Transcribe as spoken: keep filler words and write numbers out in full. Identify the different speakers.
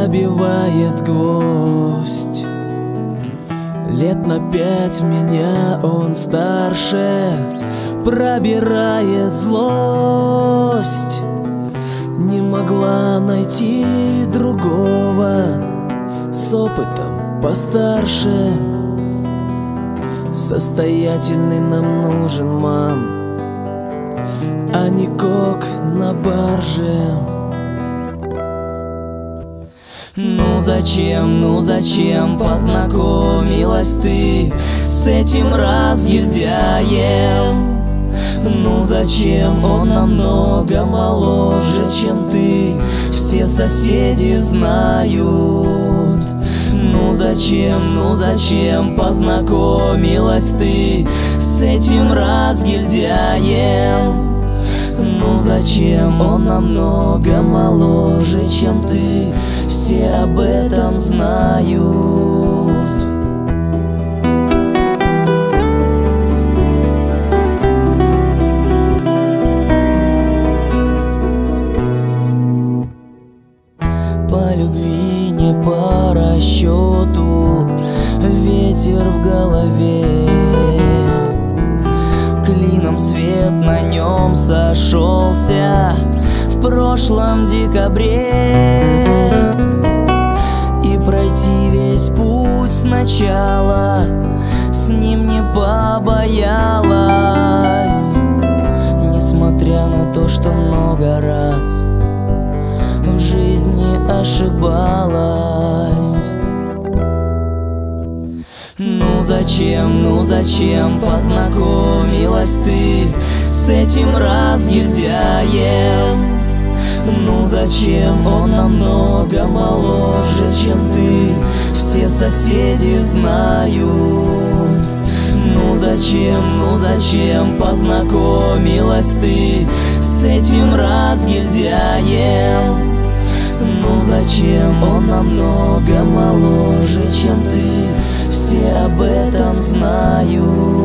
Speaker 1: забивает гвоздь. Лет на пять меня он старше, пробирает злость. Не могла найти другого с опытом постарше. Состоятельный нам нужен, мам, а не кок на барже. Ну зачем, ну зачем познакомилась ты с этим разгильдяем? Ну зачем он намного моложе, чем ты, все соседи знают. Ну зачем, ну зачем познакомилась ты с этим разгильдяем? Ну зачем он намного моложе, чем ты, все об этом знают. По любви, не по расчету, ветер в голове. Клином свет на нем сошелся в прошлом декабре. И пройти весь путь сначала с ним не побоялась, несмотря на то, что много раз в жизни ошибалась. Ну зачем, ну зачем познакомилась ты с этим разгильдяем? Ну зачем он намного моложе, чем ты, все соседи знают. Ну зачем, ну зачем познакомилась ты с этим разгильдяем? Ну зачем он намного моложе, чем ты, все об этом знают.